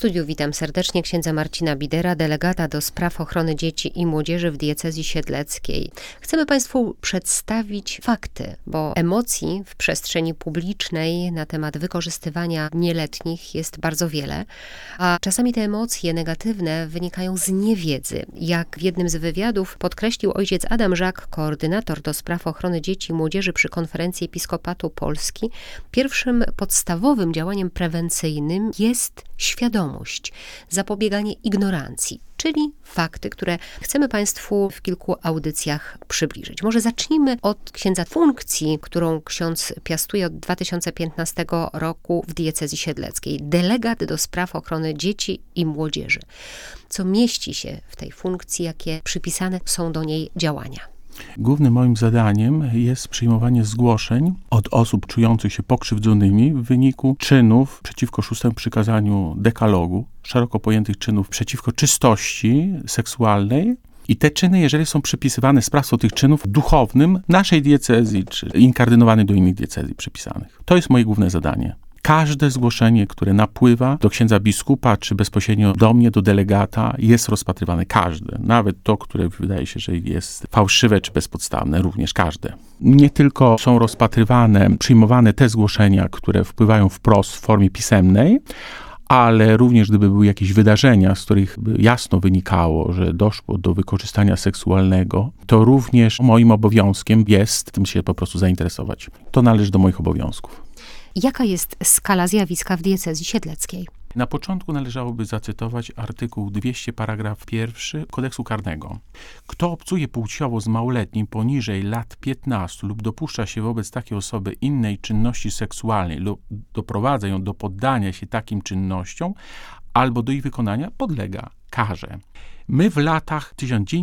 studiu witam serdecznie księdza Marcina Bidera, delegata do spraw ochrony dzieci i młodzieży w diecezji siedleckiej. Chcemy Państwu przedstawić fakty, bo emocji w przestrzeni publicznej na temat wykorzystywania nieletnich jest bardzo wiele, a czasami te emocje negatywne wynikają z niewiedzy. Jak w jednym z wywiadów podkreślił ojciec Adam Żak, koordynator do spraw ochrony dzieci i młodzieży przy Konferencji Episkopatu Polski, pierwszym podstawowym działaniem prewencyjnym jest świadomość, zapobieganie ignorancji, czyli fakty, które chcemy Państwu w kilku audycjach przybliżyć. Może zacznijmy od księdza funkcji, którą ksiądz piastuje od 2015 roku w diecezji siedleckiej. Delegat do spraw ochrony dzieci i młodzieży. Co mieści się w tej funkcji, jakie przypisane są do niej działania? Głównym moim zadaniem jest przyjmowanie zgłoszeń od osób czujących się pokrzywdzonymi w wyniku czynów przeciwko szóstemu przykazaniu dekalogu, szeroko pojętych czynów przeciwko czystości seksualnej. I te czyny, jeżeli są przypisywane, sprawstwo tych czynów duchownym naszej diecezji, czy inkardynowanych do innych diecezji przypisanych. To jest moje główne zadanie. Każde zgłoszenie, które napływa do księdza biskupa, czy bezpośrednio do mnie, do delegata, jest rozpatrywane. Każde. Nawet to, które wydaje się, że jest fałszywe czy bezpodstawne, również każde. Nie tylko są rozpatrywane, przyjmowane te zgłoszenia, które wpływają wprost w formie pisemnej, ale również gdyby były jakieś wydarzenia, z których by jasno wynikało, że doszło do wykorzystania seksualnego, to również moim obowiązkiem jest tym się po prostu zainteresować. To należy do moich obowiązków. Jaka jest skala zjawiska w diecezji siedleckiej? Na początku należałoby zacytować artykuł 200, paragraf 1 Kodeksu Karnego. Kto obcuje płciowo z małoletnim poniżej lat 15 lub dopuszcza się wobec takiej osoby innej czynności seksualnej lub doprowadza ją do poddania się takim czynnościom albo do ich wykonania, podlega karze. My w latach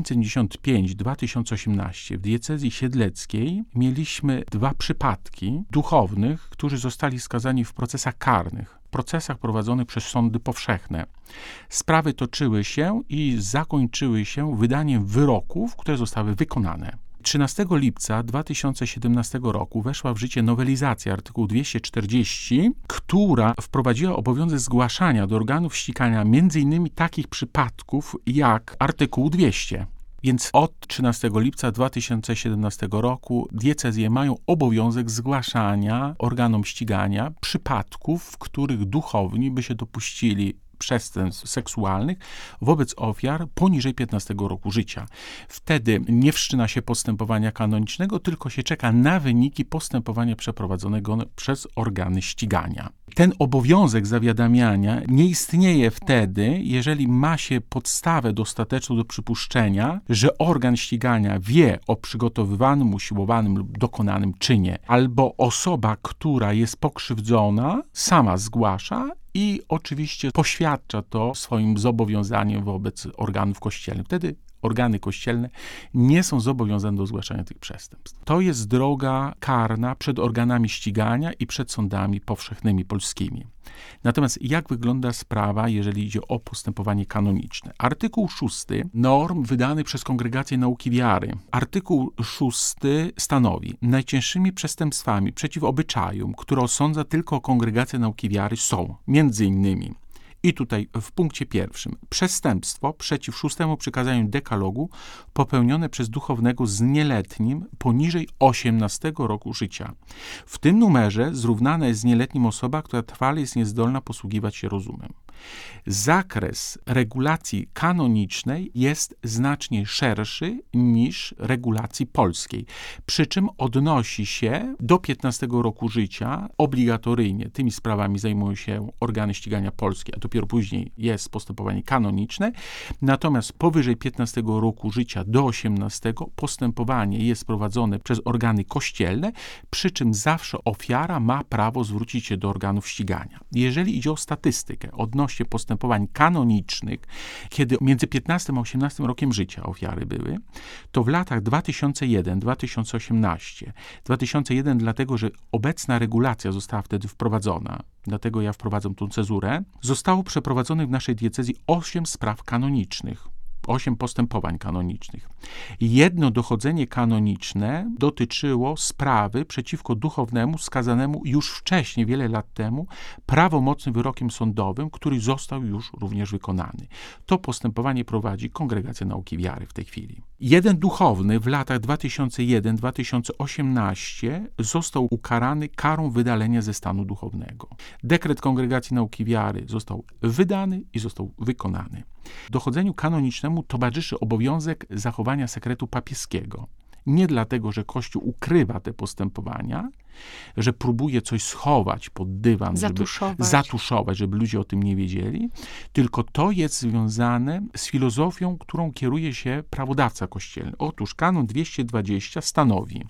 1995-2018 w diecezji siedleckiej mieliśmy 2 przypadki duchownych, którzy zostali skazani w procesach karnych, procesach prowadzonych przez sądy powszechne. Sprawy toczyły się i zakończyły się wydaniem wyroków, które zostały wykonane. 13 lipca 2017 roku weszła w życie nowelizacja artykułu 240, która wprowadziła obowiązek zgłaszania do organów ścigania m.in. takich przypadków jak artykuł 200. Więc od 13 lipca 2017 roku diecezje mają obowiązek zgłaszania organom ścigania przypadków, w których duchowni by się dopuścili przestępstw seksualnych wobec ofiar poniżej 15 roku życia. Wtedy nie wszczyna się postępowania kanonicznego, tylko się czeka na wyniki postępowania przeprowadzonego przez organy ścigania. Ten obowiązek zawiadamiania nie istnieje wtedy, jeżeli ma się podstawę dostateczną do przypuszczenia, że organ ścigania wie o przygotowywanym, usiłowanym lub dokonanym czynie, albo osoba, która jest pokrzywdzona, sama zgłasza i oczywiście poświadcza to swoim zobowiązaniem wobec organów kościelnych. Wtedy organy kościelne nie są zobowiązane do zgłaszania tych przestępstw. To jest droga karna przed organami ścigania i przed sądami powszechnymi polskimi. Natomiast jak wygląda sprawa, jeżeli idzie o postępowanie kanoniczne? Artykuł 6 norm wydanych przez Kongregację Nauki Wiary. Artykuł 6 stanowi: najcięższymi przestępstwami przeciw obyczajom, które osądza tylko Kongregacja Nauki Wiary, są m.in. I tutaj w punkcie 1. Przestępstwo przeciw szóstemu przykazaniu dekalogu popełnione przez duchownego z nieletnim poniżej 18 roku życia. W tym numerze zrównana jest z nieletnim osoba, która trwale jest niezdolna posługiwać się rozumem. Zakres regulacji kanonicznej jest znacznie szerszy niż regulacji polskiej, przy czym odnosi się do 15 roku życia obligatoryjnie. Tymi sprawami zajmują się organy ścigania polskie, a dopiero później jest postępowanie kanoniczne. Natomiast powyżej 15 roku życia do 18 postępowanie jest prowadzone przez organy kościelne, przy czym zawsze ofiara ma prawo zwrócić się do organów ścigania. Jeżeli idzie o statystykę odnośnie postępowań kanonicznych, kiedy między 15 a 18 rokiem życia ofiary były, to w latach 2001-2018, 2001 dlatego, że obecna regulacja została wtedy wprowadzona, dlatego ja wprowadzam tą cezurę, zostało przeprowadzonych w naszej diecezji 8 spraw kanonicznych. 8 postępowań kanonicznych. Jedno dochodzenie kanoniczne dotyczyło sprawy przeciwko duchownemu skazanemu już wcześniej, wiele lat temu, prawomocnym wyrokiem sądowym, który został już również wykonany. To postępowanie prowadzi Kongregacja Nauki Wiary w tej chwili. Jeden duchowny w latach 2001-2018 został ukarany karą wydalenia ze stanu duchownego. Dekret Kongregacji Nauki Wiary został wydany i został wykonany. Dochodzeniu kanonicznemu towarzyszy obowiązek zachowania sekretu papieskiego. Nie dlatego, że Kościół ukrywa te postępowania, że próbuje coś schować pod dywan, zatuszować, żeby ludzie o tym nie wiedzieli, tylko to jest związane z filozofią, którą kieruje się prawodawca kościelny. Otóż kanon 220 stanowi: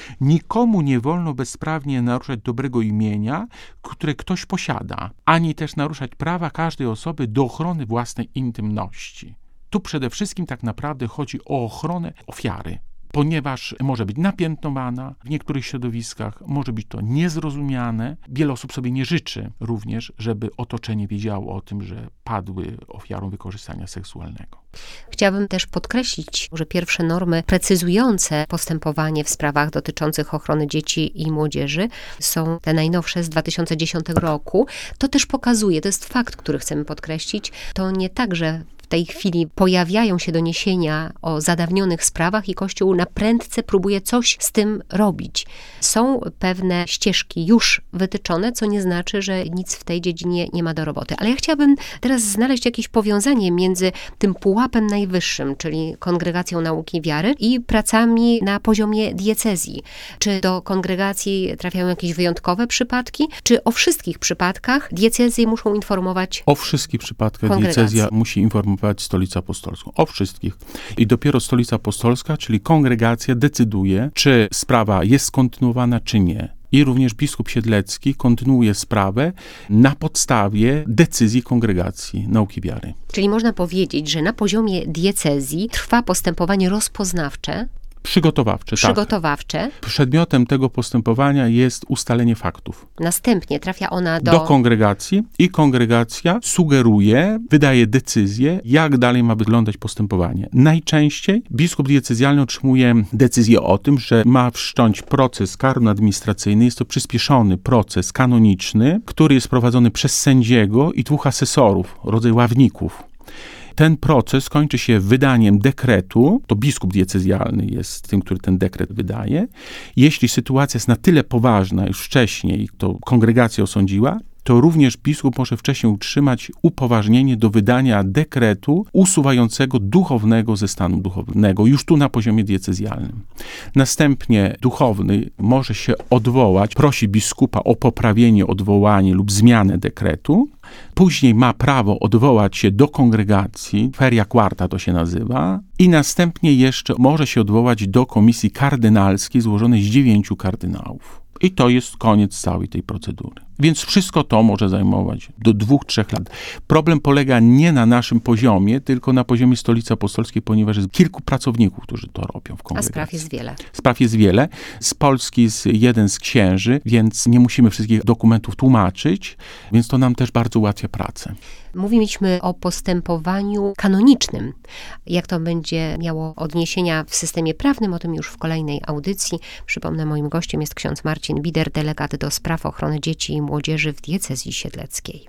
nikomu nie wolno bezprawnie naruszać dobrego imienia, które ktoś posiada, ani też naruszać prawa każdej osoby do ochrony własnej intymności. Tu przede wszystkim tak naprawdę chodzi o ochronę ofiary, ponieważ może być napiętnowana w niektórych środowiskach, może być to niezrozumiane. Wiele osób sobie nie życzy również, żeby otoczenie wiedziało o tym, że padły ofiarą wykorzystania seksualnego. Chciałabym też podkreślić, że pierwsze normy precyzujące postępowanie w sprawach dotyczących ochrony dzieci i młodzieży są te najnowsze z 2010 roku. To też pokazuje, to jest fakt, który chcemy podkreślić, to nie tak, że w tej chwili pojawiają się doniesienia o zadawnionych sprawach i Kościół na prędce próbuje coś z tym robić. Są pewne ścieżki już wytyczone, co nie znaczy, że nic w tej dziedzinie nie ma do roboty. Ale ja chciałabym teraz znaleźć jakieś powiązanie między tym pułapem najwyższym, czyli Kongregacją Nauki Wiary, i pracami na poziomie diecezji. Czy do kongregacji trafiają jakieś wyjątkowe przypadki, czy o wszystkich przypadkach diecezje muszą informować? O wszystkich przypadkach diecezja musi informować Stolicę Apostolską. O wszystkich. I dopiero Stolica Apostolska, czyli kongregacja, decyduje, czy sprawa jest kontynuowana, czy nie. I również biskup Siedlecki kontynuuje sprawę na podstawie decyzji Kongregacji Nauki Wiary. Czyli można powiedzieć, że na poziomie diecezji trwa postępowanie rozpoznawcze, przygotowawcze. Tak. Przedmiotem tego postępowania jest ustalenie faktów. Następnie trafia ona do kongregacji i kongregacja sugeruje, wydaje decyzję, jak dalej ma wyglądać postępowanie. Najczęściej biskup diecezjalny otrzymuje decyzję o tym, że ma wszcząć proces karno-administracyjny. Jest to przyspieszony proces kanoniczny, który jest prowadzony przez sędziego i 2 asesorów, rodzaj ławników. Ten proces kończy się wydaniem dekretu, to biskup diecezjalny jest tym, który ten dekret wydaje. Jeśli sytuacja jest na tyle poważna, już wcześniej to kongregacja osądziła, to również biskup może wcześniej utrzymać upoważnienie do wydania dekretu usuwającego duchownego ze stanu duchownego, już tu na poziomie diecezjalnym. Następnie duchowny może się odwołać, prosi biskupa o poprawienie, odwołanie lub zmianę dekretu. Później ma prawo odwołać się do kongregacji, feria quarta to się nazywa, i następnie jeszcze może się odwołać do komisji kardynalskiej złożonej z 9 kardynałów. I to jest koniec całej tej procedury. Więc wszystko to może zajmować do 2-3 lat. Problem polega nie na naszym poziomie, tylko na poziomie Stolicy Apostolskiej, ponieważ jest kilku pracowników, którzy to robią w kongregacji. A spraw jest wiele. Spraw jest wiele. Z Polski jest jeden z księży, więc nie musimy wszystkich dokumentów tłumaczyć, więc to nam też bardzo ułatwia pracę. Mówiliśmy o postępowaniu kanonicznym. Jak to będzie miało odniesienia w systemie prawnym, o tym już w kolejnej audycji. Przypomnę, moim gościem jest ksiądz Marcin Bider, delegat do spraw ochrony dzieci i młodzieży w diecezji siedleckiej.